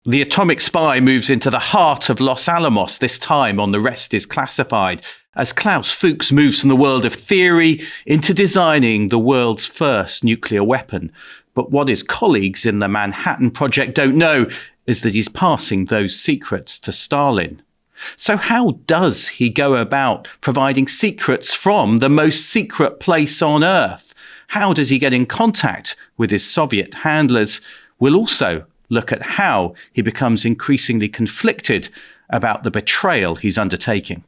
The atomic spy moves into the heart of Los Alamos, this time on The Rest is Classified, as Klaus Fuchs moves from the world of theory into designing the world's first nuclear weapon. But what his colleagues in the Manhattan Project don't know is that he's passing those secrets to Stalin. So how does he go about providing secrets from the most secret place on Earth? How does he get in contact with his Soviet handlers? We'll also look at how he becomes increasingly conflicted about the betrayal he's undertaking.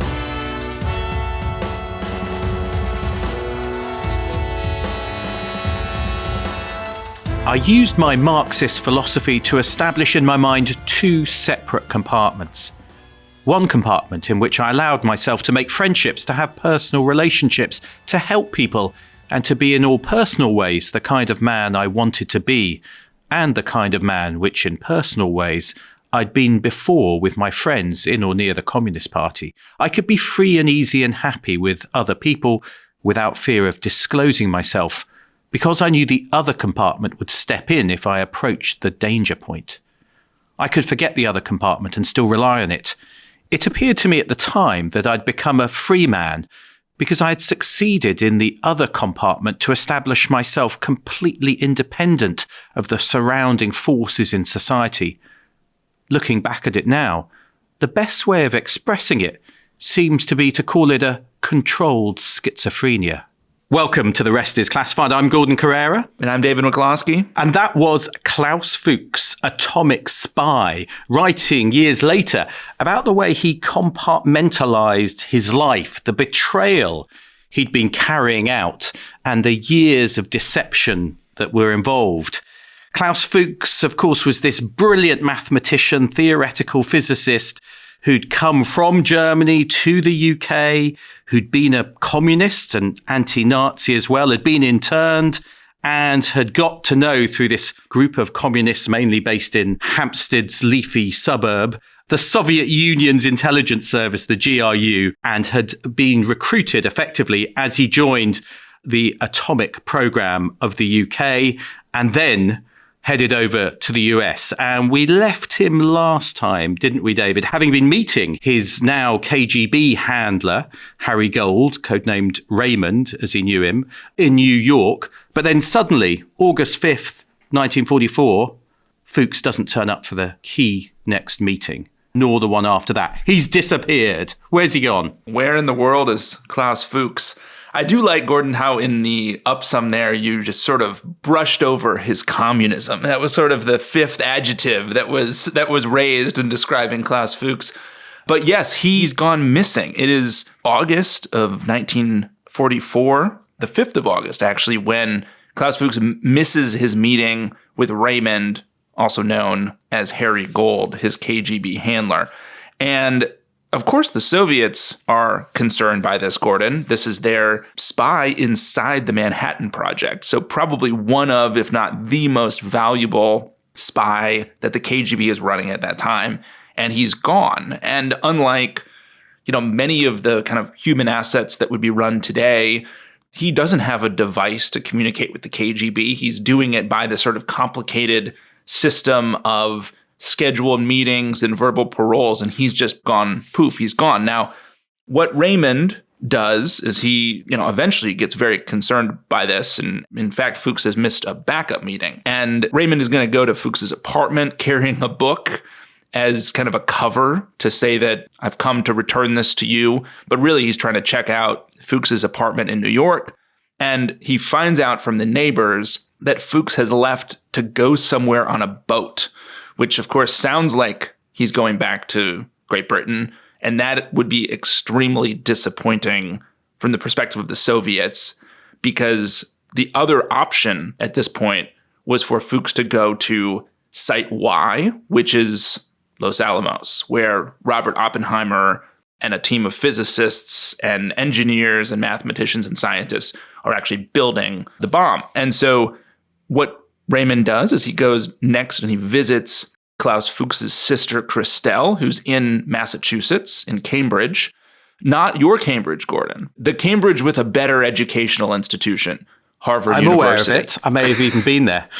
I used my Marxist philosophy to establish in my mind two separate compartments. One compartment in which I allowed myself to make friendships, to have personal relationships, to help people, and to be in all personal ways the kind of man I wanted to be, and the kind of man which in personal ways I'd been before with my friends in or near the Communist Party. I could be free and easy and happy with other people without fear of disclosing myself, because I knew the other compartment would step in if I approached the danger point. I could forget the other compartment and still rely on it. It appeared to me at the time that I'd become a free man because I had succeeded in the other compartment to establish myself completely independent of the surrounding forces in society. Looking back at it now, the best way of expressing it seems to be to call it a controlled schizophrenia. Welcome to The Rest is Classified. I'm Gordon Carrera. And I'm David McCloskey. And that was Klaus Fuchs, atomic spy, writing years later about the way he compartmentalized his life, the betrayal he'd been carrying out, and the years of deception that were involved. Klaus Fuchs, of course, was this brilliant mathematician, theoretical physicist who'd come from Germany to the UK, who'd been a communist and anti-Nazi as well, had been interned and had got to know through this group of communists, mainly based in Hampstead's leafy suburb, the Soviet Union's intelligence service, the GRU, and had been recruited effectively as he joined the atomic program of the UK and then headed over to the US. And we left him last time, didn't we, David? Having been meeting his now KGB handler, Harry Gold, codenamed Raymond, as he knew him, in New York. But then suddenly, August 5th, 1944, Fuchs doesn't turn up for the key next meeting, nor the one after that. He's disappeared. Where's he gone? Where in the world is Klaus Fuchs? I do like, Gordon, how in the upsum there, you just sort of brushed over his communism. That was sort of the fifth adjective that was raised in describing Klaus Fuchs. But yes, he's gone missing. It is August of 1944, the 5th of August, actually, when Klaus Fuchs misses his meeting with Raymond, also known as Harry Gold, his KGB handler. And of course, the Soviets are concerned by this, Gordon. This is their spy inside the Manhattan Project. So probably one of, if not the most valuable spy that the KGB is running at that time. And he's gone. And unlike, many of the kind of human assets that would be run today, he doesn't have a device to communicate with the KGB. He's doing it by this sort of complicated system of scheduled meetings and verbal paroles, and he's just gone, poof, he's gone. Now, what Raymond does is he, eventually gets very concerned by this, and in fact, Fuchs has missed a backup meeting. And Raymond is going to go to Fuchs's apartment carrying a book as kind of a cover to say that I've come to return this to you, but really he's trying to check out Fuchs's apartment in New York, and he finds out from the neighbors that Fuchs has left to go somewhere on a boat, which of course sounds like he's going back to Great Britain. And that would be extremely disappointing from the perspective of the Soviets, because the other option at this point was for Fuchs to go to Site Y, which is Los Alamos, where Robert Oppenheimer and a team of physicists and engineers and mathematicians and scientists are actually building the bomb. And so what Raymond does is he goes next and he visits Klaus Fuchs's sister, Christelle, who's in Massachusetts, in Cambridge. Not your Cambridge, Gordon. The Cambridge with a better educational institution. Harvard I'm University. aware of it. I may have even been there.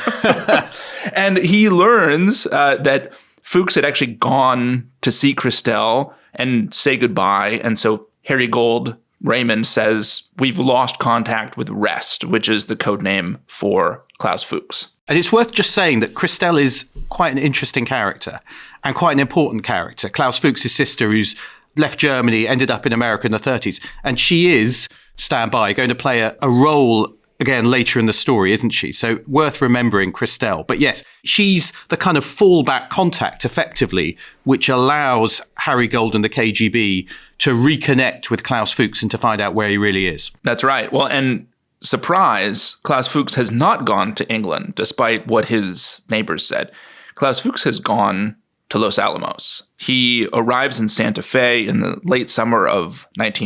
And he learns that Fuchs had actually gone to see Christelle and say goodbye. And so Harry Gold, Raymond, says, we've lost contact with Rest, which is the code name for Klaus Fuchs. And it's worth just saying that Christelle is quite an interesting character and quite an important character. Klaus Fuchs' sister, who's left Germany, ended up in America in the 30s. And she is, stand by, going to play a role again later in the story, isn't she? So worth remembering Christelle. But yes, she's the kind of fallback contact, effectively, which allows Harry Gold and the KGB to reconnect with Klaus Fuchs and to find out where he really is. That's right. Well, and surprise, Klaus Fuchs has not gone to England, despite what his neighbors said. Klaus Fuchs has gone to Los Alamos. He arrives in Santa Fe in the late summer of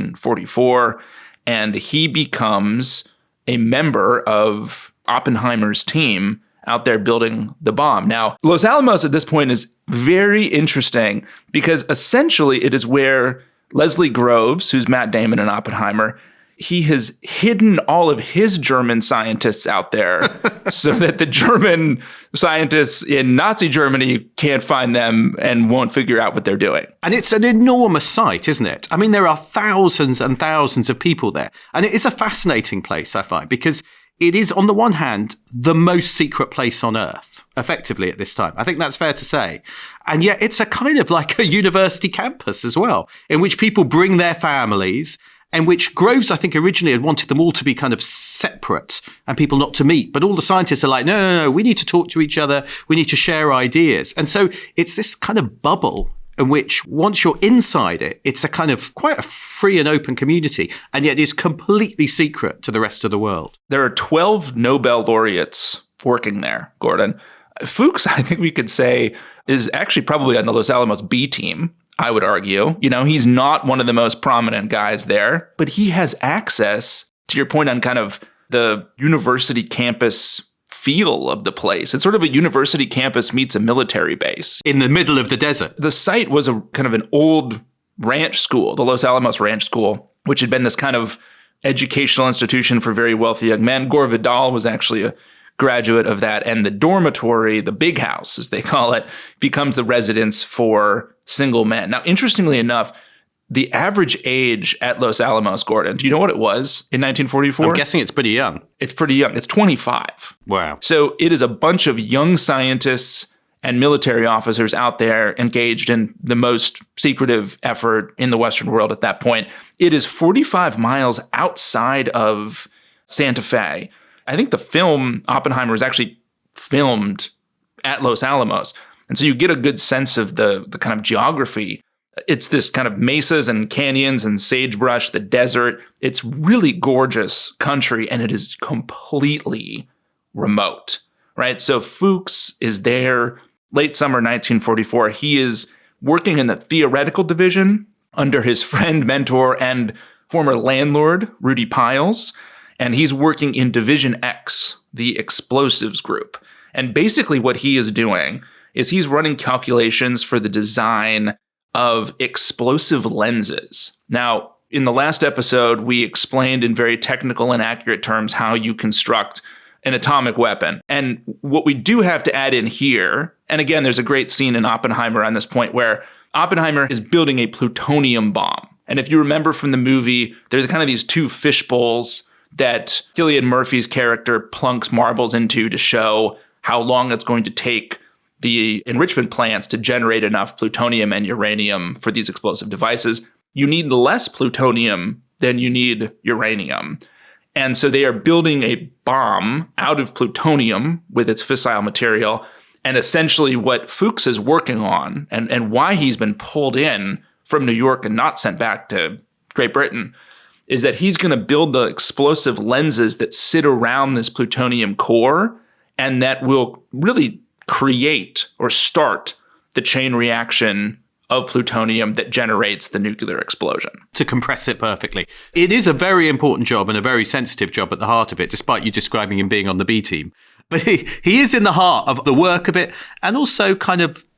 1944, and he becomes a member of Oppenheimer's team out there building the bomb. Now, Los Alamos at this point is very interesting because essentially it is where Leslie Groves, who's Matt Damon in Oppenheimer, he has hidden all of his German scientists out there so that the German scientists in Nazi Germany can't find them and won't figure out what they're doing. And it's an enormous site, isn't it? I mean, there are thousands and thousands of people there. And it is a fascinating place, I find, because it is, on the one hand, the most secret place on Earth, effectively, at this time. I think that's fair to say. And yet it's a kind of like a university campus as well, in which people bring their families, and which Groves, I think, originally had wanted them all to be kind of separate and people not to meet. But all the scientists are like, no, we need to talk to each other. We need to share ideas. And so it's this kind of bubble in which once you're inside it, it's a kind of quite a free and open community, and yet is completely secret to the rest of the world. There are 12 Nobel laureates working there, Gordon. Fuchs, I think we could say, is actually probably on the Los Alamos B team, I would argue. You know, he's not one of the most prominent guys there, but he has access, to your point on kind of the university campus feel of the place. It's sort of a university campus meets a military base. In the middle of the desert. The site was a kind of an old ranch school, the Los Alamos Ranch School, which had been this kind of educational institution for very wealthy young men. Gore Vidal was actually a graduate of that. And the dormitory, the big house, as they call it, becomes the residence for single men. Now, interestingly enough, the average age at Los Alamos, Gordon, do you know what it was in 1944? I'm guessing it's pretty young. It's pretty young. It's 25. Wow. So it is a bunch of young scientists and military officers out there engaged in the most secretive effort in the Western world at that point. It is 45 miles outside of Santa Fe. I think the film Oppenheimer is actually filmed at Los Alamos. And so you get a good sense of the kind of geography. It's this kind of mesas and canyons and sagebrush, the desert. It's really gorgeous country, and it is completely remote, right? So Fuchs is there late summer 1944. He is working in the theoretical division under his friend, mentor, and former landlord, Rudy Piles. And he's working in Division X, the explosives group. And basically what he is doing is he's running calculations for the design of explosive lenses. Now, in the last episode, we explained in very technical and accurate terms how you construct an atomic weapon. And what we do have to add in here, and again, there's a great scene in Oppenheimer on this point where Oppenheimer is building a plutonium bomb. And if you remember from the movie, there's kind of these two fish bowls that Cillian Murphy's character plunks marbles into to show how long it's going to take the enrichment plants to generate enough plutonium and uranium for these explosive devices. You need less plutonium than you need uranium. And so they are building a bomb out of plutonium with its fissile material. And essentially what Fuchs is working on and why he's been pulled in from New York and not sent back to Great Britain is that he's going to build the explosive lenses that sit around this plutonium core and that will really create or start the chain reaction of plutonium that generates the nuclear explosion. To compress it perfectly. It is a very important job and a very sensitive job at the heart of it, despite you describing him being on the B team. But he is in the heart of the work of it and also kind of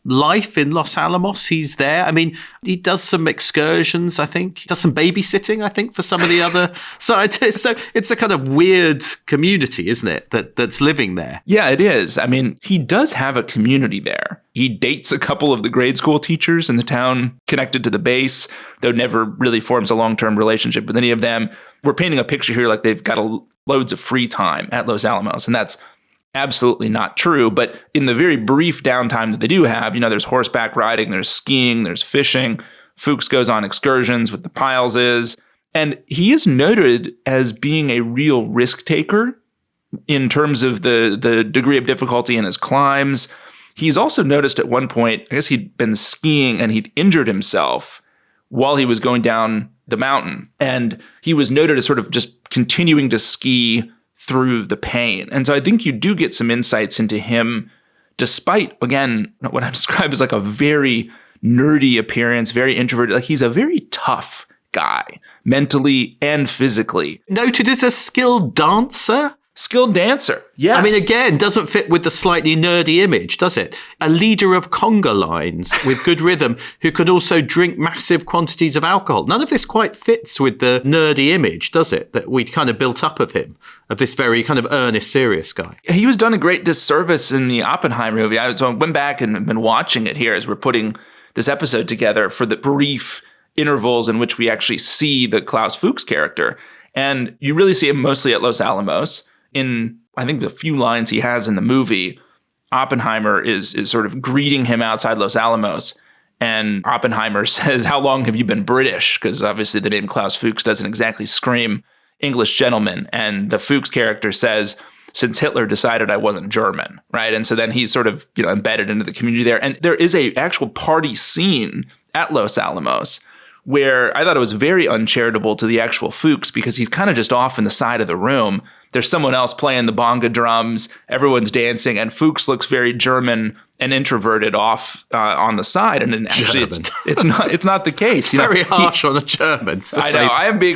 life in Los Alamos. He's there. I mean, he does some excursions, I think. He does some babysitting, I think, for some of the other scientists. So it's a kind of weird community, isn't it, that's living there? Yeah, it is. I mean, he does have a community there. He dates a couple of the grade school teachers in the town connected to the base, though never really forms a long-term relationship with any of them. We're painting a picture here like they've got loads of free time at Los Alamos, and that's absolutely not true. But in the very brief downtime that they do have, there's horseback riding, there's skiing, there's fishing. Fuchs goes on excursions with the Pileses, and he is noted as being a real risk taker in terms of the degree of difficulty in his climbs. He's also noticed at one point, I guess he'd been skiing and he'd injured himself while he was going down the mountain. And he was noted as sort of just continuing to ski through the pain. And so I think you do get some insights into him, despite, again, what I describe as like a very nerdy appearance, very introverted. Like, he's a very tough guy, mentally and physically. Noted as a skilled dancer? Skilled dancer, yes. I mean, again, doesn't fit with the slightly nerdy image, does it? A leader of conga lines with good rhythm who could also drink massive quantities of alcohol. None of this quite fits with the nerdy image, does it? That we'd kind of built up of him, of this very kind of earnest, serious guy. He was done a great disservice in the Oppenheimer movie. So I went back and been watching it here as we're putting this episode together for the brief intervals in which we actually see the Klaus Fuchs character. And you really see him mostly at Los Alamos. In, I think, the few lines he has in the movie, Oppenheimer is sort of greeting him outside Los Alamos. And Oppenheimer says, "How long have you been British?" Because obviously the name Klaus Fuchs doesn't exactly scream English gentleman. And the Fuchs character says, "Since Hitler decided I wasn't German," right? And so then he's sort of, embedded into the community there. And there is a actual party scene at Los Alamos where I thought it was very uncharitable to the actual Fuchs, because he's kind of just off in the side of the room. There's someone else playing the bonga drums. Everyone's dancing, and Fuchs looks very German and introverted off on the side. And actually, it's not the case. It's very harsh on the Germans. I know.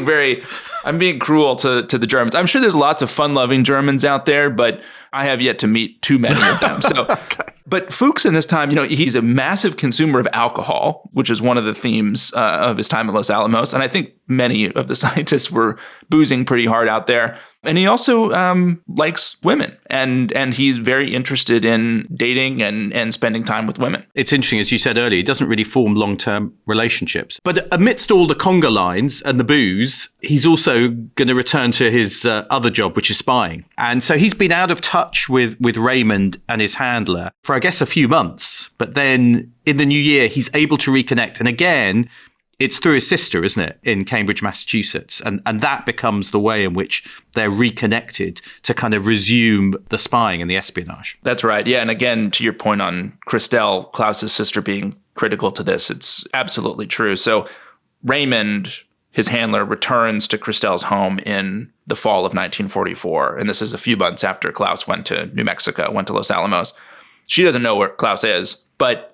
I'm being cruel to the Germans. I'm sure there's lots of fun-loving Germans out there, but I have yet to meet too many of them. So, okay. But Fuchs in this time, he's a massive consumer of alcohol, which is one of the themes of his time at Los Alamos. And I think many of the scientists were boozing pretty hard out there. And he also likes women, and he's very interested in dating and spending time with women. It's interesting, as you said earlier, he doesn't really form long-term relationships. But amidst all the conga lines and the booze, he's also going to return to his other job, which is spying. And so he's been out of touch with Raymond and his handler for, I guess, a few months. But then in the new year, he's able to reconnect. And again, it's through his sister, isn't it, in Cambridge, Massachusetts. And that becomes the way in which they're reconnected to kind of resume the spying and the espionage. That's right. Yeah. And again, to your point on Christelle, Klaus's sister, being critical to this, it's absolutely true. So Raymond, his handler, returns to Christelle's home in the fall of 1944. And this is a few months after Klaus went to New Mexico, went to Los Alamos. She doesn't know where Klaus is, but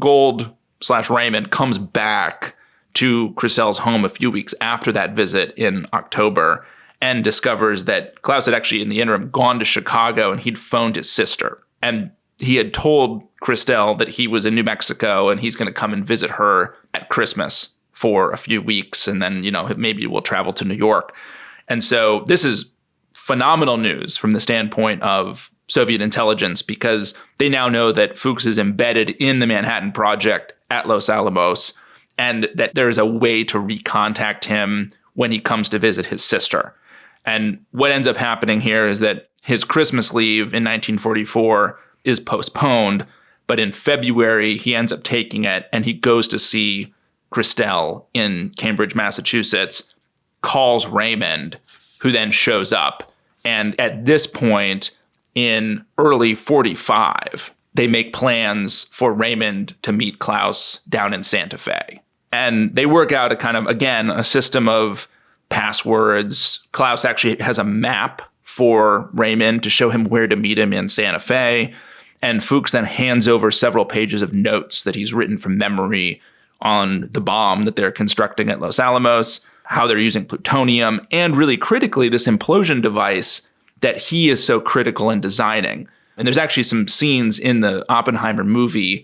Gold/Raymond comes back to Christelle's home a few weeks after that visit in October and discovers that Klaus had actually, in the interim, gone to Chicago, and he'd phoned his sister. And he had told Christelle that he was in New Mexico and he's going to come and visit her at Christmas for a few weeks. And then, maybe we'll travel to New York. And so this is phenomenal news from the standpoint of Soviet intelligence, because they now know that Fuchs is embedded in the Manhattan Project at Los Alamos, and that there is a way to recontact him when he comes to visit his sister. And what ends up happening here is that his Christmas leave in 1944 is postponed, but in February, he ends up taking it, and he goes to see Christelle in Cambridge, Massachusetts, calls Raymond, who then shows up. And at this point, in early 45, they make plans for Raymond to meet Klaus down in Santa Fe. And they work out a kind of, again, a system of passwords. Klaus actually has a map for Raymond to show him where to meet him in Santa Fe. And Fuchs then hands over several pages of notes that he's written from memory on the bomb that they're constructing at Los Alamos, how they're using plutonium, and really critically, this implosion device that he is so critical in designing. And there's actually some scenes in the Oppenheimer movie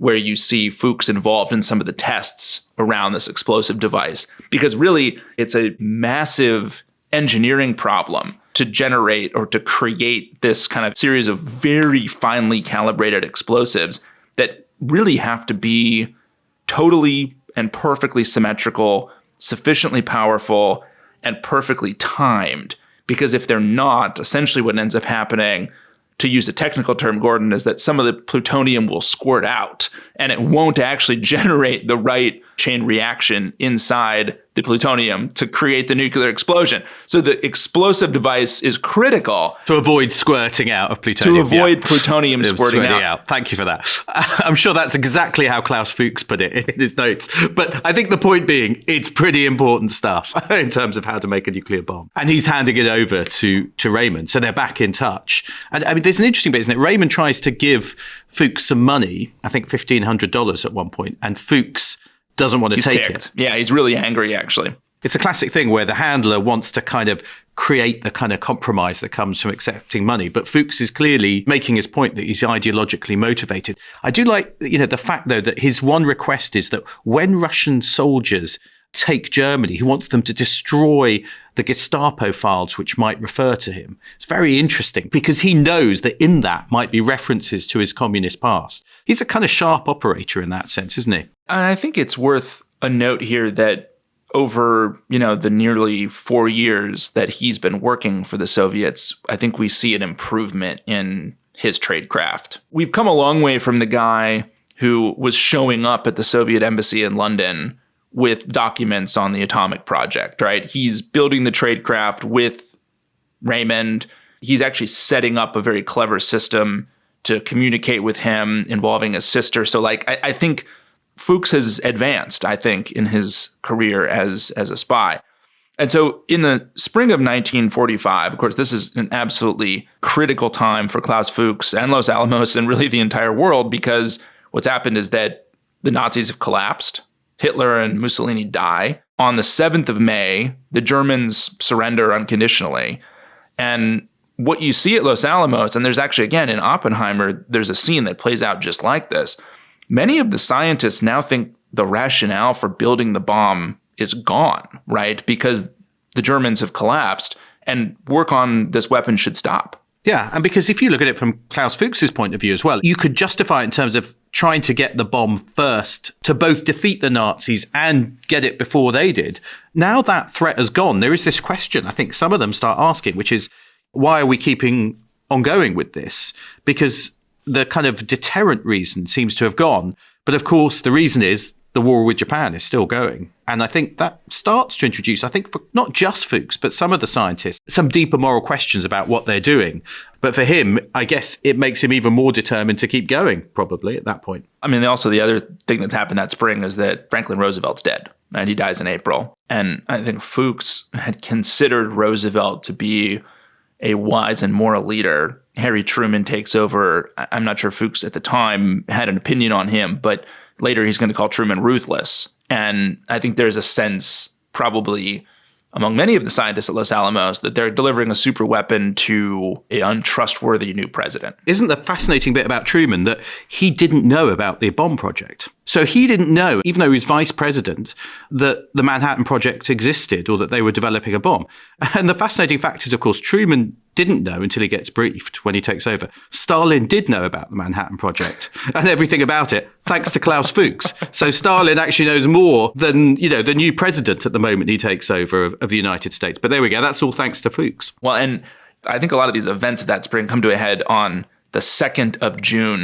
where you see Fuchs involved in some of the tests around this explosive device. Because really, it's a massive engineering problem to generate or to create this kind of series of very finely calibrated explosives that really have to be totally and perfectly symmetrical, sufficiently powerful, and perfectly timed. Because if they're not, essentially what ends up happening, to use a technical term, Gordon, is that some of the plutonium will squirt out and it won't actually generate the right chain reaction inside the plutonium to create the nuclear explosion. So the explosive device is critical to avoid squirting out of plutonium. To avoid plutonium squirting out. Thank you for that. I'm sure that's exactly how Klaus Fuchs put it in his notes. But I think the point being, it's pretty important stuff in terms of how to make a nuclear bomb. And he's handing it over to Raymond. So they're back in touch. And I mean, there's an interesting bit, isn't it? Raymond tries to give Fuchs some money, I think $1,500 at one point, and Fuchs doesn't want to take it. Yeah, he's really angry, actually. It's a classic thing where the handler wants to kind of create the kind of compromise that comes from accepting money. But Fuchs is clearly making his point that he's ideologically motivated. I do like, the fact, though, that his one request is that when Russian soldiers take Germany, he wants them to destroy the Gestapo files which might refer to him. It's very interesting because he knows that in that might be references to his communist past. He's a kind of sharp operator in that sense, isn't he? And I think it's worth a note here that over, the nearly 4 years that he's been working for the Soviets, I think we see an improvement in his tradecraft. We've come a long way from the guy who was showing up at the Soviet embassy in London with documents on the atomic project, right? He's building the tradecraft with Raymond. He's actually setting up a very clever system to communicate with him involving his sister. So I think Fuchs has advanced, I think, in his career as a spy. And so in the spring of 1945, of course, this is an absolutely critical time for Klaus Fuchs and Los Alamos and really the entire world, because what's happened is that the Nazis have collapsed. Hitler and Mussolini die. On the 7th of May, the Germans surrender unconditionally. And what you see at Los Alamos, and there's actually, again, in Oppenheimer, there's a scene that plays out just like this. Many of the scientists now think the rationale for building the bomb is gone, right? Because the Germans have collapsed and work on this weapon should stop. Yeah, and because if you look at it from Klaus Fuchs's point of view as well, you could justify it in terms of trying to get the bomb first to both defeat the Nazis and get it before they did. Now that threat has gone, there is this question I think some of them start asking, which is, why are we keeping on going with this? Because the kind of deterrent reason seems to have gone. But of course, the reason is the war with Japan is still going. And I think that starts to introduce, I think, for not just Fuchs, but some of the scientists, some deeper moral questions about what they're doing. But for him, I guess it makes him even more determined to keep going, probably, at that point. I mean, also the other thing that's happened that spring is that Franklin Roosevelt's dead, and he dies in April. And I think Fuchs had considered Roosevelt to be a wise and moral leader. Harry Truman takes over. I'm not sure Fuchs at the time had an opinion on him, but later he's going to call Truman ruthless. And I think there's a sense, probably among many of the scientists at Los Alamos, that they're delivering a super weapon to an untrustworthy new president. Isn't the fascinating bit about Truman that he didn't know about the bomb project? So he didn't know, even though he was vice president, that the Manhattan Project existed or that they were developing a bomb. And the fascinating fact is, of course, Truman didn't know until he gets briefed when he takes over. Stalin did know about the Manhattan Project and everything about it, thanks to Klaus Fuchs. So Stalin actually knows more than, the new president at the moment he takes over of the United States. But there we go. That's all thanks to Fuchs. Well, and I think a lot of these events of that spring come to a head on the 2nd of June,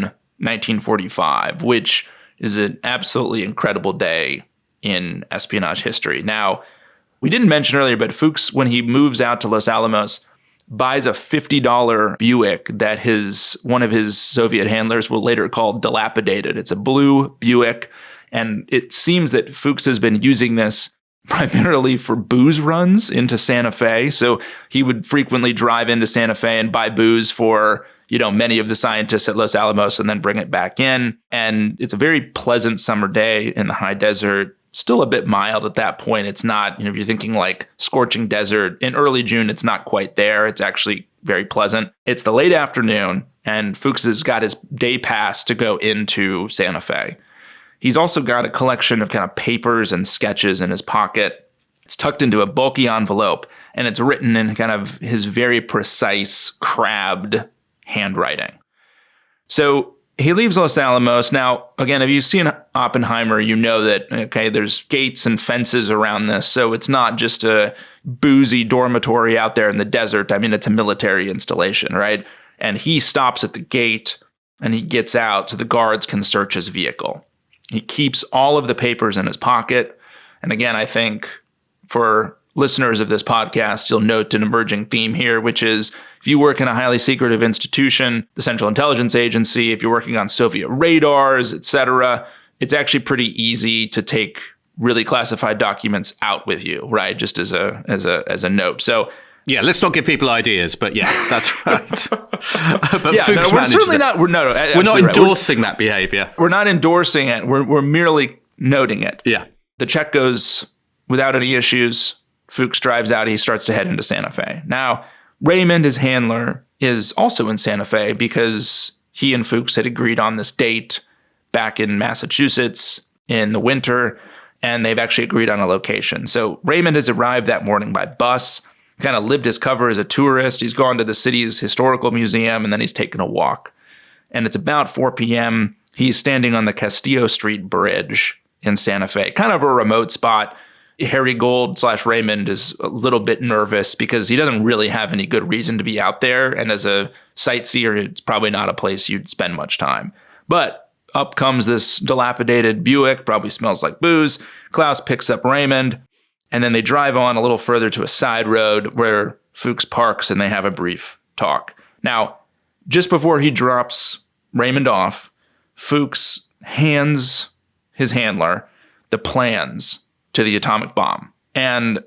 1945, which is an absolutely incredible day in espionage history. Now, we didn't mention earlier, but Fuchs, when he moves out to Los Alamos, buys a $50 Buick that one of his Soviet handlers will later call dilapidated. It's a blue Buick, and it seems that Fuchs has been using this primarily for booze runs into Santa Fe. So he would frequently drive into Santa Fe and buy booze for many of the scientists at Los Alamos and then bring it back in. And it's a very pleasant summer day in the high desert. Still a bit mild at that point. It's not, if you're thinking like scorching desert in early June, it's not quite there. It's actually very pleasant. It's the late afternoon, and Fuchs has got his day pass to go into Santa Fe. He's also got a collection of kind of papers and sketches in his pocket. It's tucked into a bulky envelope, and it's written in kind of his very precise, crabbed handwriting. So he leaves Los Alamos. Now, again, if you've seen Oppenheimer, you know that, okay, there's gates and fences around this. So it's not just a boozy dormitory out there in the desert. I mean, it's a military installation, right? And he stops at the gate and he gets out so the guards can search his vehicle. He keeps all of the papers in his pocket. And again, I think for listeners of this podcast, you'll note an emerging theme here, which is if you work in a highly secretive institution, the Central Intelligence Agency, if you're working on Soviet radars, etc., it's actually pretty easy to take really classified documents out with you, right? Just as a note. So yeah, let's not give people ideas, but yeah, that's right. But yeah, Fuchs we're certainly it. not. We're not endorsing that behavior. We're not endorsing it. We're merely noting it. Yeah. The check goes without any issues. Fuchs drives out. He starts to head into Santa Fe. Now, Raymond, his handler, is also in Santa Fe because he and Fuchs had agreed on this date back in Massachusetts in the winter, and they've actually agreed on a location. So Raymond has arrived that morning by bus, kind of lived his cover as a tourist. He's gone to the city's historical museum, and then he's taken a walk. And it's about 4 p.m. He's standing on the Castillo Street Bridge in Santa Fe, kind of a remote spot. Harry Gold / Raymond is a little bit nervous because he doesn't really have any good reason to be out there. And as a sightseer, it's probably not a place you'd spend much time. But up comes this dilapidated Buick, probably smells like booze. Klaus picks up Raymond, and then they drive on a little further to a side road where Fuchs parks and they have a brief talk. Now, just before he drops Raymond off, Fuchs hands his handler the plans to the atomic bomb. And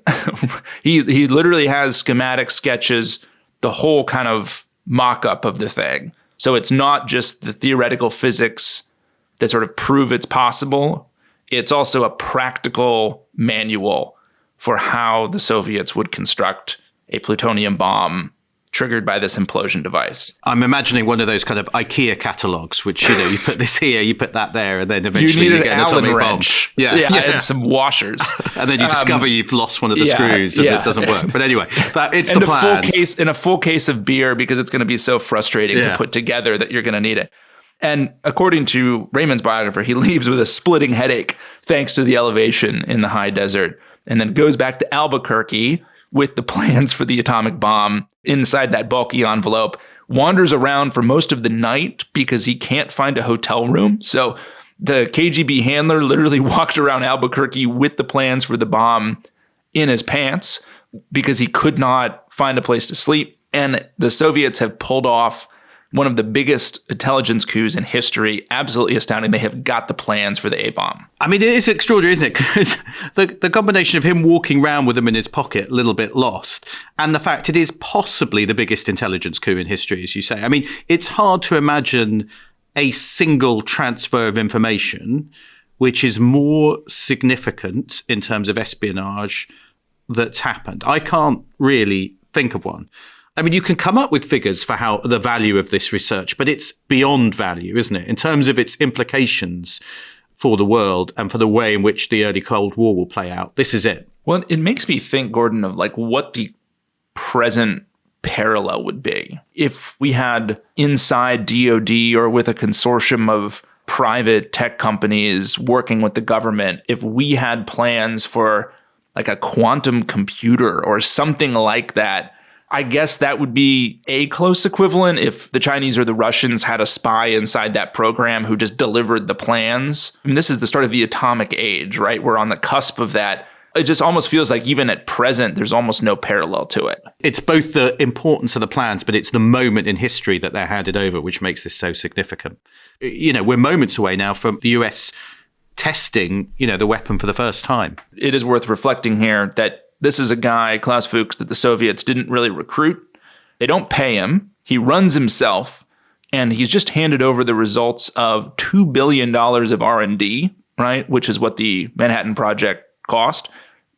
he literally has schematic sketches, the whole kind of mock-up of the thing. So it's not just the theoretical physics that sort of prove it's possible. It's also a practical manual for how the Soviets would construct a plutonium bomb triggered by this implosion device. I'm imagining one of those kind of IKEA catalogs, which, you know, you put this here, you put that there, and then eventually you get an atomic wrench. bomb. And some washers. And then you discover you've lost one of the screws and it doesn't work. But anyway, it's the plans. In a full case of beer, because it's going to be so frustrating to put together that you're going to need it. And according to Raymond's biographer, he leaves with a splitting headache thanks to the elevation in the high desert, and then goes back to Albuquerque with the plans for the atomic bomb inside that bulky envelope, wanders around for most of the night because he can't find a hotel room. So the KGB handler literally walked around Albuquerque with the plans for the bomb in his pants because he could not find a place to sleep. And the Soviets have pulled off one of the biggest intelligence coups in history. Absolutely astounding. They have got the plans for the A-bomb. I mean, it is extraordinary, isn't it? Because the combination of him walking around with them in his pocket, a little bit lost, and the fact it is possibly the biggest intelligence coup in history, as you say. I mean, it's hard to imagine a single transfer of information which is more significant in terms of espionage that's happened. I can't really think of one. I mean, you can come up with figures for how the value of this research, but it's beyond value, isn't it? In terms of its implications for the world and for the way in which the early Cold War will play out. This is it. Well, it makes me think, Gordon, of like what the present parallel would be if we had inside DOD or with a consortium of private tech companies working with the government, if we had plans for like a quantum computer or something like that. I guess that would be a close equivalent if the Chinese or the Russians had a spy inside that program who just delivered the plans. I mean, this is the start of the atomic age, right? We're on the cusp of that. It just almost feels like even at present, there's almost no parallel to it. It's both the importance of the plans, but it's the moment in history that they're handed over, which makes this so significant. You know, we're moments away now from the US testing, you know, the weapon for the first time. It is worth reflecting here that this is a guy, Klaus Fuchs, that the Soviets didn't really recruit. They don't pay him. He runs himself, and he's just handed over the results of $2 billion of R&D, right, which is what the Manhattan Project cost.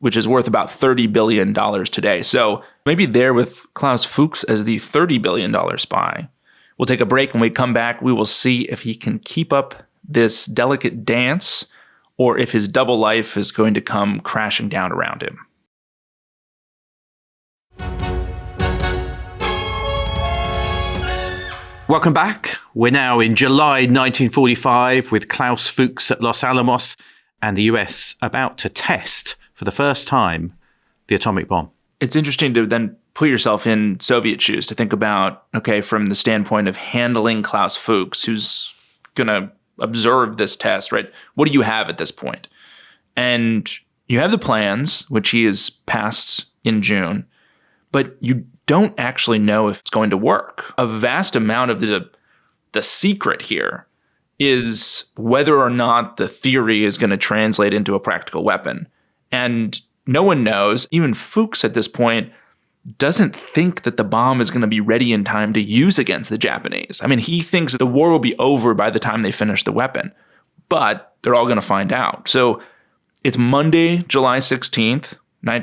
which is worth about $30 billion today. So maybe there with Klaus Fuchs as the $30 billion spy. We'll take a break. When we come back, we will see if he can keep up this delicate dance or if his double life is going to come crashing down around him. Welcome back. We're now in July 1945 with Klaus Fuchs at Los Alamos and the US about to test for the first time the atomic bomb. It's interesting to then put yourself in Soviet shoes to think about, okay, from the standpoint of handling Klaus Fuchs, who's going to observe this test, right? What do you have at this point? And you have the plans, which he has passed in June, but you don't actually know if it's going to work. A vast amount of the secret here is whether or not the theory is going to translate into a practical weapon. And no one knows. Even Fuchs at this point doesn't think that the bomb is going to be ready in time to use against the Japanese. I mean, he thinks that the war will be over by the time they finish the weapon, but they're all going to find out. So it's Monday, July 16th,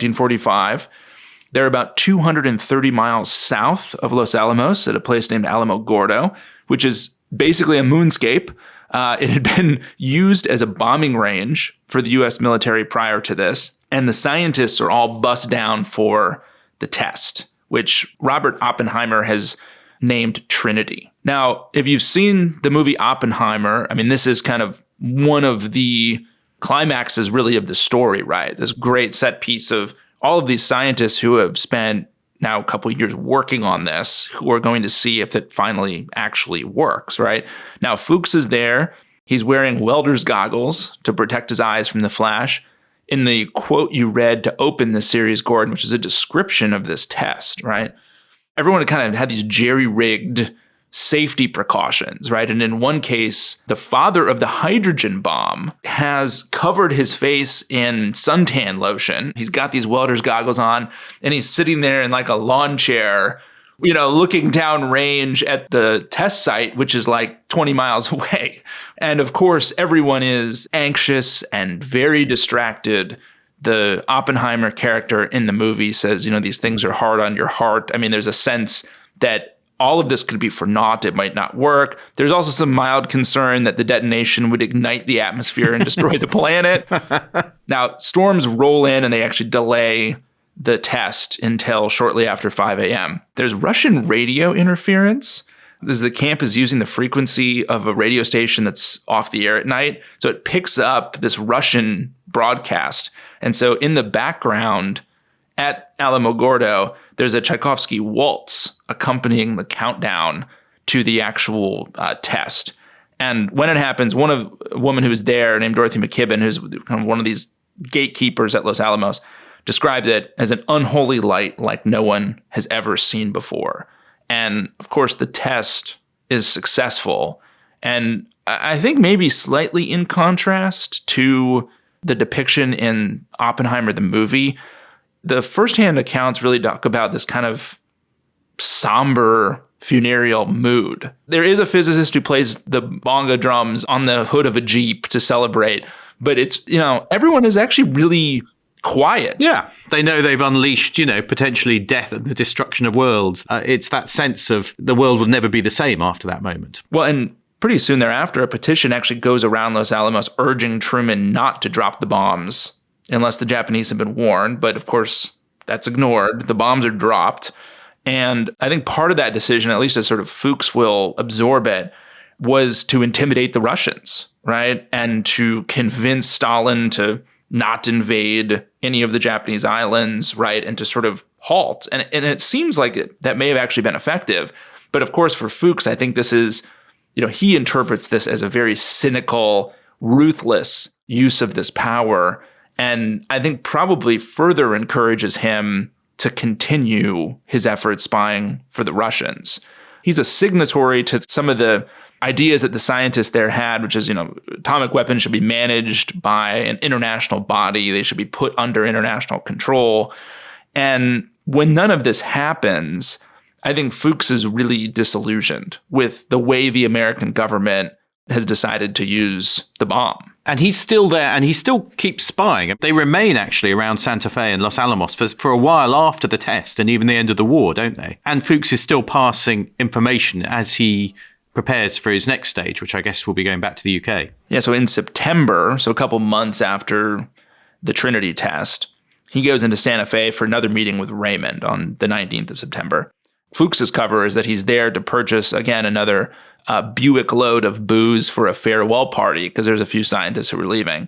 1945. They're about 230 miles south of Los Alamos at a place named Alamogordo, which is basically a moonscape. It had been used as a bombing range for the U.S. military prior to this, and the scientists are all bussed down for the test, which Robert Oppenheimer has named Trinity. Now, if you've seen the movie Oppenheimer, I mean, this is kind of one of the climaxes really of the story, right? This great set piece of all of these scientists who have spent now a couple of years working on this, who are going to see if it finally actually works, right? Now, Fuchs is there. He's wearing welder's goggles to protect his eyes from the flash. In the quote you read to open this series, Gordon, which is a description of this test, right? Everyone kind of had these jerry-rigged safety precautions, right? And in one case, the father of the hydrogen bomb has covered his face in suntan lotion. He's got these welder's goggles on, and he's sitting there in like a lawn chair, you know, looking down range at the test site, which is like 20 miles away. And of course, everyone is anxious and very distracted. The Oppenheimer character in the movie says, you know, these things are hard on your heart. I mean, there's a sense that all of this could be for naught. It might not work. There's also some mild concern that the detonation would ignite the atmosphere and destroy the planet. Now, storms roll in and they actually delay the test until shortly after 5 a.m. There's Russian radio interference. The camp is using the frequency of a radio station that's off the air at night. So it picks up this Russian broadcast. And so in the background at Alamogordo, there's a Tchaikovsky waltz accompanying the countdown to the actual test. And when it happens, a woman who was there named Dorothy McKibben, who's kind of one of these gatekeepers at Los Alamos, described it as an unholy light like no one has ever seen before. And of course, the test is successful. And I think maybe slightly in contrast to the depiction in Oppenheimer, the movie, the firsthand accounts really talk about this kind of somber funereal mood. There is a physicist who plays the bongo drums on the hood of a Jeep to celebrate, but it's, you know, everyone is actually really quiet. Yeah, they know they've unleashed, you know, potentially death and the destruction of worlds. It's that sense of the world will never be the same after that moment. Well, and pretty soon thereafter, a petition actually goes around Los Alamos urging Truman not to drop the bombs unless the Japanese have been warned. But of course, that's ignored. The bombs are dropped. And I think part of that decision, at least as sort of Fuchs will absorb it, was to intimidate the Russians, right? And to convince Stalin to not invade any of the Japanese islands, right? And to sort of halt. And it seems like that may have actually been effective. But of course, for Fuchs, I think this is, you know, he interprets this as a very cynical, ruthless use of this power. And I think probably further encourages him to continue his efforts spying for the Russians. He's a signatory to some of the ideas that the scientists there had, which is, you know, atomic weapons should be managed by an international body. They should be put under international control. And when none of this happens, I think Fuchs is really disillusioned with the way the American government has decided to use the bomb. And he's still there, and he still keeps spying. They remain actually around Santa Fe and Los Alamos for a while after the test and even the end of the war, don't they? And Fuchs is still passing information as he prepares for his next stage, which I guess will be going back to the UK. Yeah, so in September, so a couple months after the Trinity test, he goes into Santa Fe for another meeting with Raymond on the 19th of September. Fuchs's cover is that he's there to purchase, again, another Buick load of booze for a farewell party because there's a few scientists who are leaving.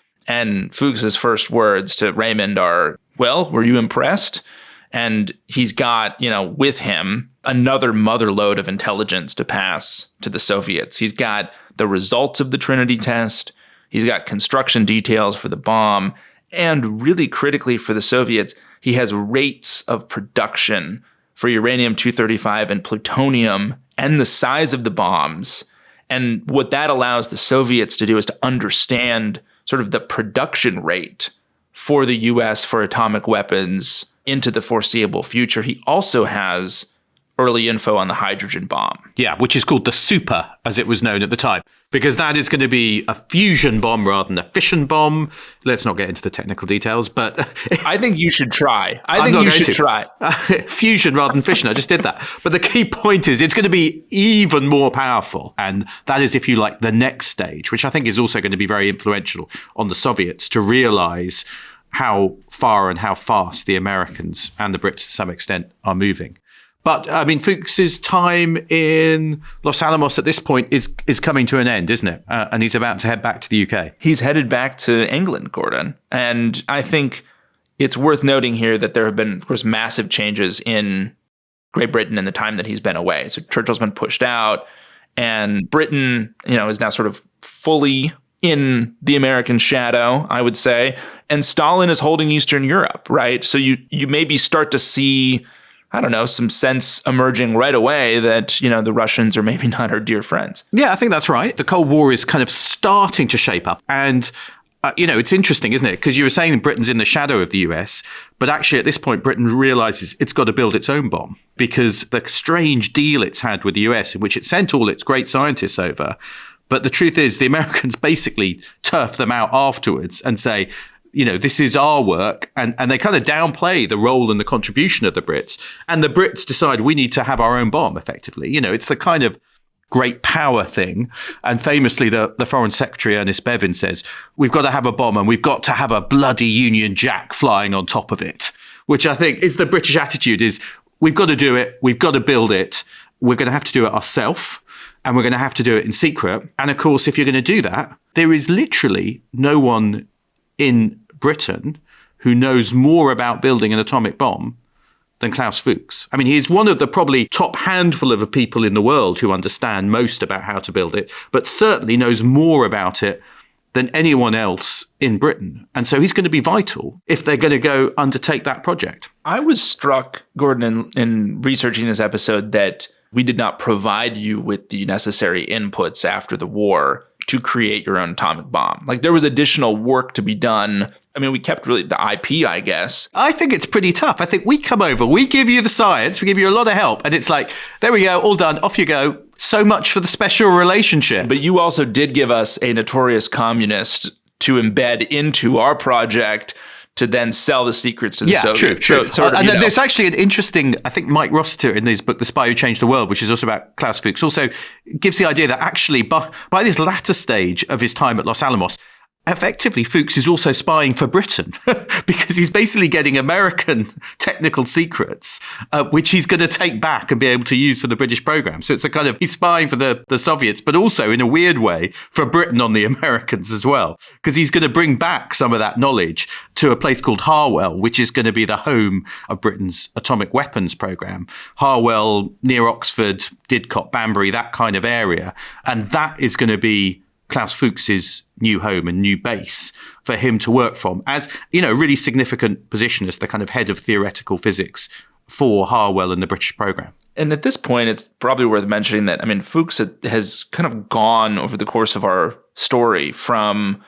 And Fuchs's first words to Raymond are, well, were you impressed? And he's got, with him another mother load of intelligence to pass to the Soviets. He's got the results of the Trinity test. He's got construction details for the bomb. And really critically for the Soviets, he has rates of production for uranium-235 and plutonium and the size of the bombs. And what that allows the Soviets to do is to understand sort of the production rate for the US for atomic weapons into the foreseeable future. He also has early info on the hydrogen bomb. Yeah, which is called the Super, as it was known at the time, because that is going to be a fusion bomb rather than a fission bomb. Let's not get into the technical details, but I think you should try. I think you should try. Fusion rather than fission. I just did that. But the key point is it's going to be even more powerful. And that is, if you like, the next stage, which I think is also going to be very influential on the Soviets to realize how far and how fast the Americans and the Brits to some extent are moving. But, I mean, Fuchs's time in Los Alamos at this point is coming to an end, isn't it? And he's about to head back to the UK. He's headed back to England, Gordon. And I think it's worth noting here that there have been, of course, massive changes in Great Britain in the time that he's been away. So Churchill's been pushed out, and Britain, is now sort of fully in the American shadow, I would say. And Stalin is holding Eastern Europe, right? So you maybe start to see, I don't know, some sense emerging right away that, the Russians are maybe not our dear friends. Yeah, I think that's right. The Cold War is kind of starting to shape up. And, it's interesting, isn't it? Because you were saying Britain's in the shadow of the US, but actually at this point, Britain realizes it's got to build its own bomb because the strange deal it's had with the US in which it sent all its great scientists over. But the truth is the Americans basically turf them out afterwards and say, this is our work. And they kind of downplay the role and the contribution of the Brits. And the Brits decide we need to have our own bomb, effectively. It's the kind of great power thing. And famously, the Foreign Secretary, Ernest Bevin, says, we've got to have a bomb and we've got to have a bloody Union Jack flying on top of it, which I think is the British attitude is we've got to do it. We've got to build it. We're going to have to do it ourselves. And we're going to have to do it in secret. And of course, if you're going to do that, there is literally no one in Britain who knows more about building an atomic bomb than Klaus Fuchs. I mean, he is one of the probably top handful of people in the world who understand most about how to build it, but certainly knows more about it than anyone else in Britain. And so he's going to be vital if they're going to go undertake that project. I was struck, Gordon, in researching this episode that we did not provide you with the necessary inputs after the war to create your own atomic bomb. Like, there was additional work to be done. I mean, we kept really the IP, I guess. I think it's pretty tough. I think we come over, we give you the science, we give you a lot of help, and it's like, there we go, all done, off you go. So much for the special relationship. But you also did give us a notorious communist to embed into our project to then sell the secrets to the Soviets. True. There's actually an interesting, I think Mike Rossiter in his book, The Spy Who Changed the World, which is also about Klaus Fuchs, also gives the idea that actually by this latter stage of his time at Los Alamos, effectively, Fuchs is also spying for Britain because he's basically getting American technical secrets, which he's going to take back and be able to use for the British program. So it's a kind of, he's spying for the Soviets, but also in a weird way for Britain on the Americans as well, because he's going to bring back some of that knowledge to a place called Harwell, which is going to be the home of Britain's atomic weapons program. Harwell, near Oxford, Didcot, Banbury, that kind of area. And that is going to be Klaus Fuchs's new home and new base for him to work from as, a really significant position as the kind of head of theoretical physics for Harwell and the British program. And at this point, it's probably worth mentioning that, Fuchs has kind of gone over the course of our story from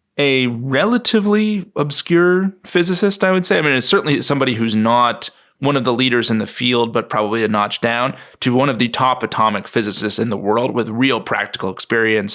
a relatively obscure physicist, I would say. It's certainly somebody who's not one of the leaders in the field, but probably a notch down, to one of the top atomic physicists in the world with real practical experience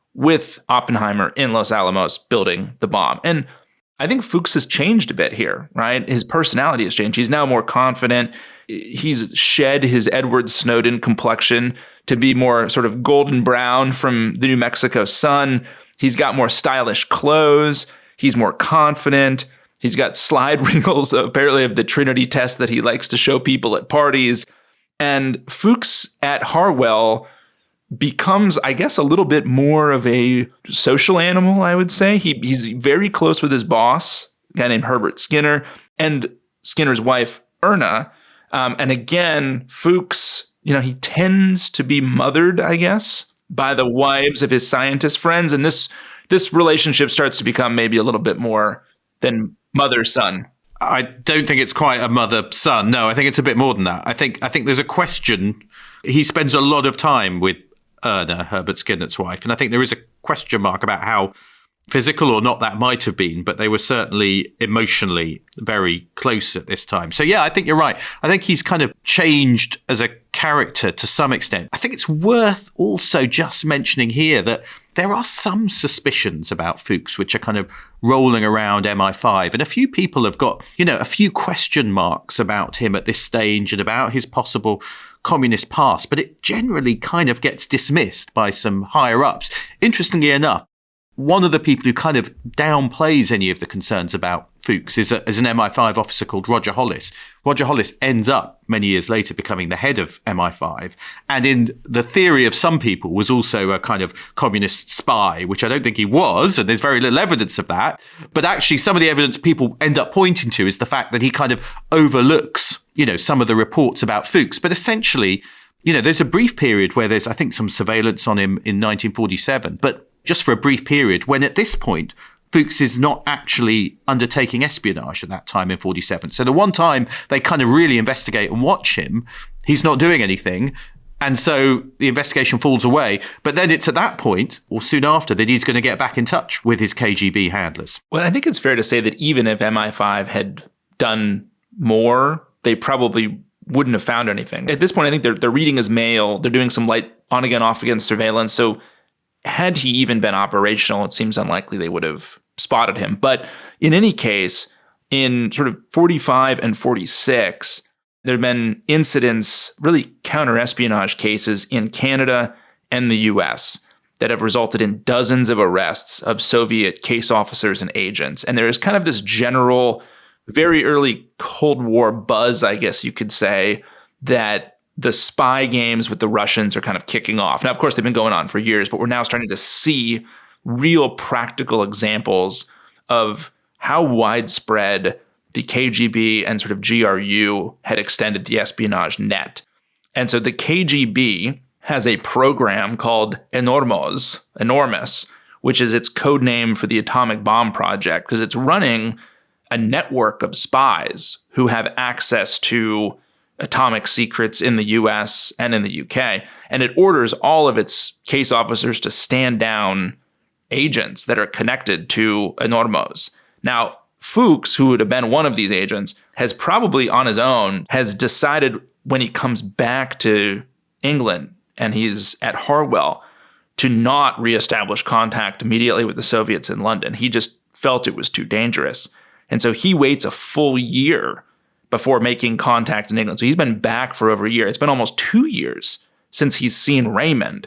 with Oppenheimer in Los Alamos building the bomb. And I think Fuchs has changed a bit here, right? His personality has changed. He's now more confident. He's shed his Edward Snowden complexion to be more sort of golden brown from the New Mexico sun. He's got more stylish clothes. He's more confident. He's got slide reels, apparently, of the Trinity test that he likes to show people at parties. And Fuchs at Harwell becomes, I guess, a little bit more of a social animal, I would say. He's very close with his boss, a guy named Herbert Skinner, and Skinner's wife, Erna. And again, Fuchs, he tends to be mothered, I guess, by the wives of his scientist friends. And this relationship starts to become maybe a little bit more than mother-son. I don't think it's quite a mother-son. No, I think it's a bit more than that. I think there's a question. He spends a lot of time with Erna, Herbert Skinner's wife, and I think there is a question mark about how physical or not that might have been, but they were certainly emotionally very close at this time. So yeah, I think you're right. I think he's kind of changed as a character to some extent. I think it's worth also just mentioning here that there are some suspicions about Fuchs which are kind of rolling around MI5, and a few people have got, a few question marks about him at this stage and about his possible communist past, but it generally kind of gets dismissed by some higher ups. Interestingly enough, one of the people who kind of downplays any of the concerns about Fuchs is an MI5 officer called Roger Hollis. Roger Hollis ends up many years later becoming the head of MI5, and in the theory of some people was also a kind of communist spy, which I don't think he was, and there's very little evidence of that. But actually some of the evidence people end up pointing to is the fact that he kind of overlooks, some of the reports about Fuchs. But essentially, there's a brief period where there's, I think, some surveillance on him in 1947, but just for a brief period, when at this point, Fuchs is not actually undertaking espionage at that time in 47. So the one time they kind of really investigate and watch him, he's not doing anything. And so the investigation falls away. But then it's at that point, or soon after, that he's going to get back in touch with his KGB handlers. Well, I think it's fair to say that even if MI5 had done more, they probably wouldn't have found anything. At this point, I think they're reading his mail. They're doing some light on-again, off-again surveillance. So had he even been operational, it seems unlikely they would have spotted him. But in any case, in sort of 45 and 46, there have been incidents, really counter-espionage cases in Canada and the US that have resulted in dozens of arrests of Soviet case officers and agents. And there is kind of this general, very early Cold War buzz, I guess you could say, that the spy games with the Russians are kind of kicking off. Now, of course, they've been going on for years, but we're now starting to see real practical examples of how widespread the KGB and sort of GRU had extended the espionage net. And so the KGB has a program called Enormos, Enormous, which is its code name for the atomic bomb project, because it's running a network of spies who have access to atomic secrets in the US and in the UK. And it orders all of its case officers to stand down agents that are connected to Enormos. Now, Fuchs, who would have been one of these agents, has probably on his own has decided when he comes back to England and he's at Harwell to not reestablish contact immediately with the Soviets in London. He just felt it was too dangerous. And so he waits a full year before making contact in England. So he's been back for over a year. It's been almost 2 years since he's seen Raymond.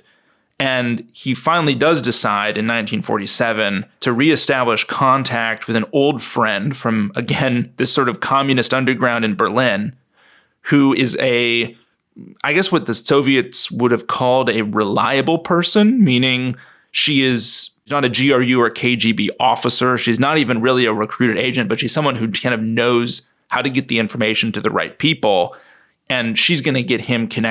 And he finally does decide in 1947 to reestablish contact with an old friend from, again, this sort of communist underground in Berlin, who is I guess what the Soviets would have called a reliable person, meaning she is not a GRU or KGB officer. She's not even really a recruited agent, but she's someone who kind of knows how to get the information to the right people. And she's going to get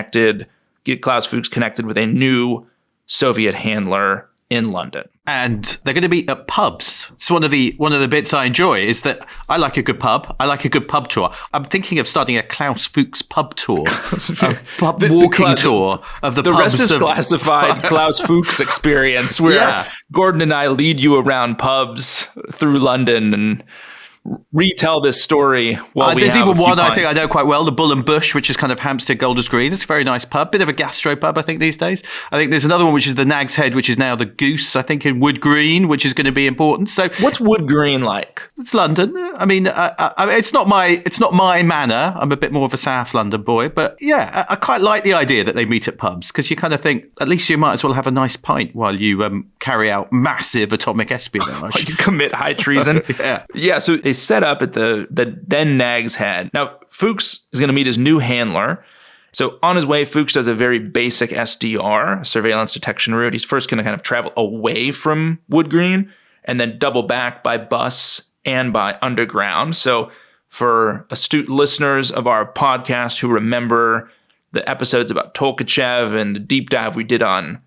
Klaus Fuchs connected with a new Soviet handler in London. And they're going to be at pubs. It's one of the bits I enjoy is that I like a good pub. I like a good pub tour. I'm thinking of starting a Klaus Fuchs pub tour, a pub walking tour of the pubs. The rest is classified Klaus Fuchs experience, where Gordon and I lead you around pubs through London and retell this story while we there's have even a few one I pints. think I know quite well, the Bull and Bush, which is kind of Hampstead Golders Green. It's a very nice pub, bit of a gastro pub, I think, these days. I think there's another one which is the Nag's Head, which is now the Goose, I think, in Wood Green, which is going to be important. So What's Wood Green like? it's London. I mean, it's not my manor. I'm a bit more of a South London boy, but yeah, I quite like the idea that they meet at pubs because you kind of think at least you might as well have a nice pint while you carry out massive atomic espionage. You commit high treason. Yeah. So they set up at the then Nag's Head. Now Fuchs is going to meet his new handler. So on his way, Fuchs does a very basic SDR, surveillance detection route. He's first going to kind of travel away from Wood Green and then double back by bus and by underground. So for astute listeners of our podcast who remember the episodes about Tolkachev and the deep dive we did on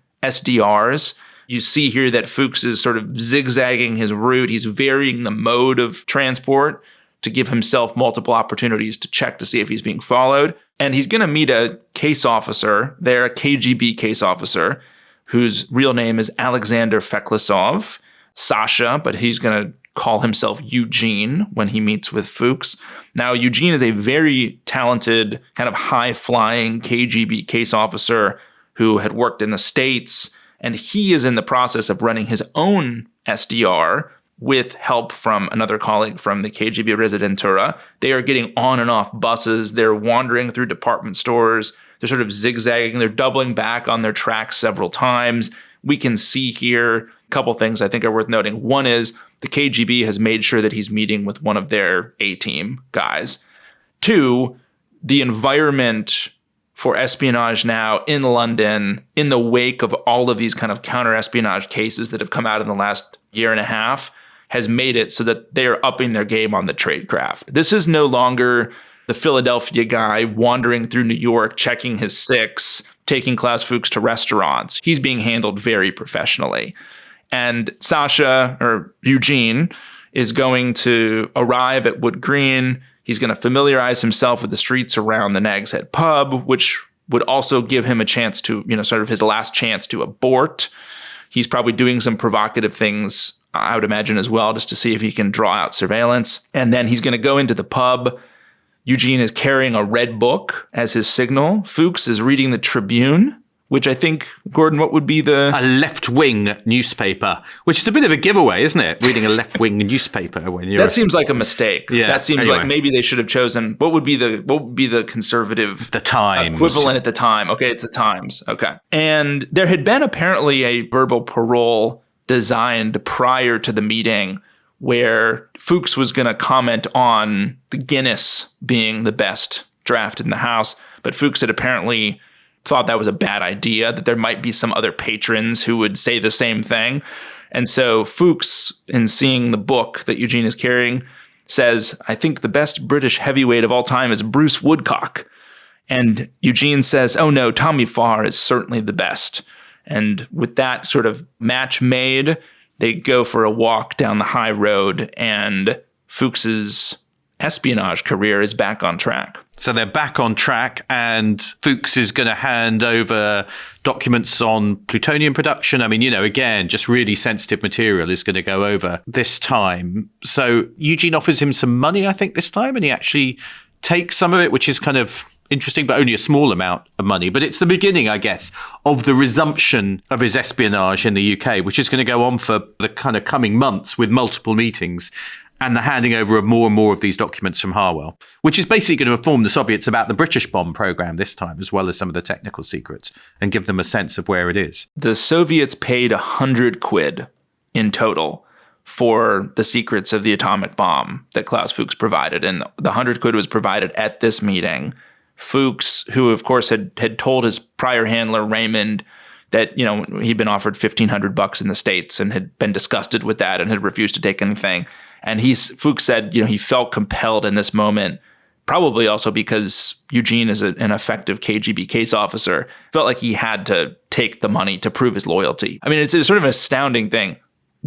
SDRs, you see here that Fuchs is sort of zigzagging his route. He's varying the mode of transport to give himself multiple opportunities to check to see if he's being followed. And he's going to meet a case officer there, a KGB case officer, whose real name is Alexander Feklisov, Sasha, but he's going to call himself Eugene when he meets with Fuchs. Now, Eugene is a very talented, kind of high-flying KGB case officer who had worked in the States, and he is in the process of running his own SDR with help from another colleague from the KGB Residentura. They are getting on and off buses. They're wandering through department stores. They're sort of zigzagging. They're doubling back on their tracks several times. We can see here a couple things I think are worth noting. One is the KGB has made sure that he's meeting with one of their A-team guys. Two, the environment for espionage now in London, in the wake of all of these kind of counter-espionage cases that have come out in the last year and a half, has made it so that they are upping their game on the tradecraft. This is no longer the Philadelphia guy wandering through New York, checking his six, taking Klaus Fuchs to restaurants. He's being handled very professionally. And Sasha, or Eugene, is going to arrive at Wood Green. He's going to familiarize himself with the streets around the Nag's Head pub, which would also give him a chance to, sort of his last chance to abort. He's probably doing some provocative things, I would imagine, as well, just to see if he can draw out surveillance. And then he's going to go into the pub. Eugene is carrying a red book as his signal. Fuchs is reading the Tribune, which I think, Gordon, what would be a left-wing newspaper, which is a bit of a giveaway, isn't it? Reading a left-wing newspaper when you're... That seems like a mistake. Yeah, that seems anyway. like maybe they should have chosen... What would be the conservative... The Times. Equivalent at the time. Okay, it's the Times. Okay. And there had been apparently a verbal parole designed prior to the meeting where Fuchs was going to comment on the Guinness being the best draft in the House, but Fuchs had apparently thought that was a bad idea, that there might be some other patrons who would say the same thing. And so Fuchs, in seeing the book that Eugene is carrying, says, I think the best British heavyweight of all time is Bruce Woodcock. And Eugene says, oh no, Tommy Farr is certainly the best. And with that sort of match made, they go for a walk down the high road, and Fuchs's espionage career is back on track. So they're back on track, and Fuchs is going to hand over documents on plutonium production. I mean, again, just really sensitive material is going to go over this time. So Eugene offers him some money, I think, this time, and he actually takes some of it, which is kind of interesting, but only a small amount of money. But it's the beginning, I guess, of the resumption of his espionage in the UK, which is going to go on for the kind of coming months with multiple meetings and the handing over of more and more of these documents from Harwell, which is basically going to inform the Soviets about the British bomb program this time, as well as some of the technical secrets, and give them a sense of where it is. The Soviets paid 100 quid in total for the secrets of the atomic bomb that Klaus Fuchs provided. And the 100 quid was provided at this meeting. Fuchs, who of course had told his prior handler Raymond that he'd been offered $1,500 in the States and had been disgusted with that and had refused to take anything. And Fuchs said he felt compelled in this moment, probably also because Eugene is an effective KGB case officer, felt like he had to take the money to prove his loyalty. I mean, it's sort of an astounding thing.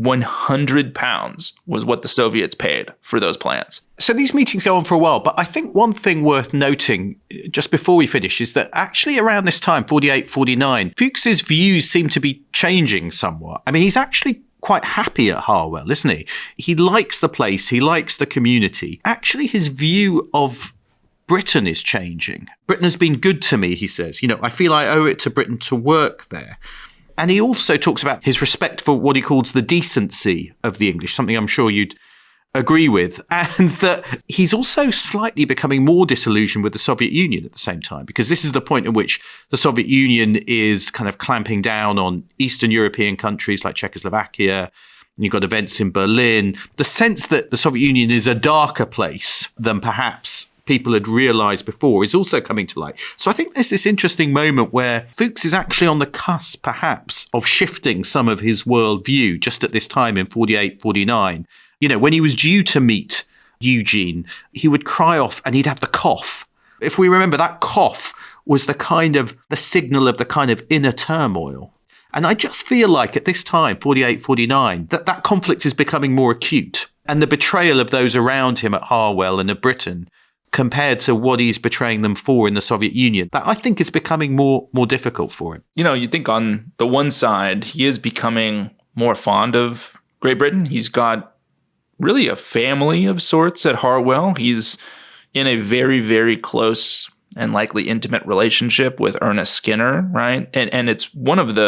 £100 was what the Soviets paid for those plans. So these meetings go on for a while, but I think one thing worth noting just before we finish is that actually around this time, 48, 49, Fuchs's views seem to be changing somewhat. I mean, he's actually quite happy at Harwell, isn't he? He likes the place. He likes the community. Actually, his view of Britain is changing. Britain has been good to me, he says. I feel I owe it to Britain to work there. And he also talks about his respect for what he calls the decency of the English, something I'm sure you'd agree with, and that he's also slightly becoming more disillusioned with the Soviet Union at the same time, because this is the point at which the Soviet Union is kind of clamping down on Eastern European countries like Czechoslovakia. And you've got events in Berlin. The sense that the Soviet Union is a darker place than perhaps people had realized before is also coming to light. So I think there's this interesting moment where Fuchs is actually on the cusp, perhaps, of shifting some of his worldview just at this time in 48, 49. When he was due to meet Eugene, he would cry off and he'd have the cough. If we remember, that cough was the signal of the kind of inner turmoil. And I just feel like at this time, 48, 49, that conflict is becoming more acute. And the betrayal of those around him at Harwell and of Britain compared to what he's betraying them for in the Soviet Union, that I think is becoming more difficult for him. You think on the one side, he is becoming more fond of Great Britain. He's got really a family of sorts at Harwell. He's in a very, very close and likely intimate relationship with Ernest Skinner, right? And it's one of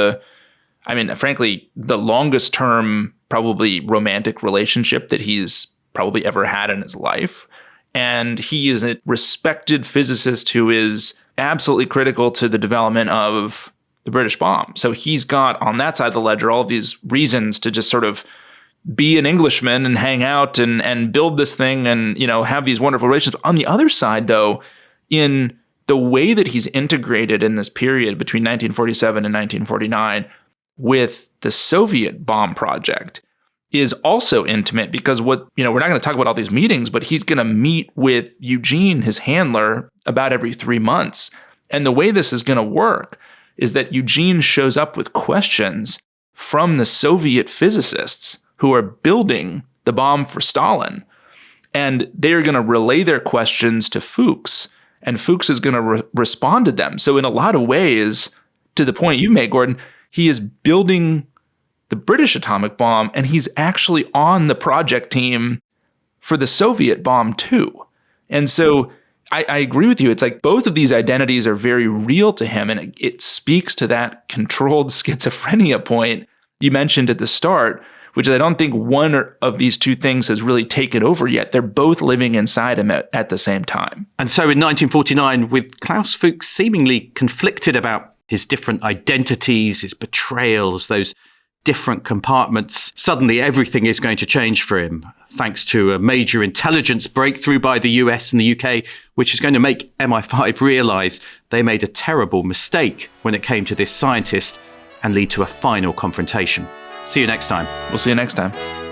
frankly, the longest term, probably romantic relationship that he's probably ever had in his life. And he is a respected physicist who is absolutely critical to the development of the British bomb. So he's got on that side of the ledger all of these reasons to just sort of be an Englishman and hang out and build this thing and, have these wonderful relations. On the other side, though, in the way that he's integrated in this period between 1947 and 1949 with the Soviet bomb project is also intimate, because we're not going to talk about all these meetings, but he's going to meet with Eugene, his handler, about every 3 months. And the way this is going to work is that Eugene shows up with questions from the Soviet physicists who are building the bomb for Stalin. And they're going to relay their questions to Fuchs, and Fuchs is going to respond to them. So in a lot of ways, to the point you made, Gordon, he is building the British atomic bomb, and he's actually on the project team for the Soviet bomb too. And so I agree with you. It's like both of these identities are very real to him, and it speaks to that controlled schizophrenia point you mentioned at the start, which I don't think one of these two things has really taken over yet. They're both living inside him at the same time. And so in 1949, with Klaus Fuchs seemingly conflicted about his different identities, his betrayals, those different compartments, suddenly everything is going to change for him, thanks to a major intelligence breakthrough by the US and the UK, which is going to make MI5 realize they made a terrible mistake when it came to this scientist and lead to a final confrontation. See you next time. We'll see you next time.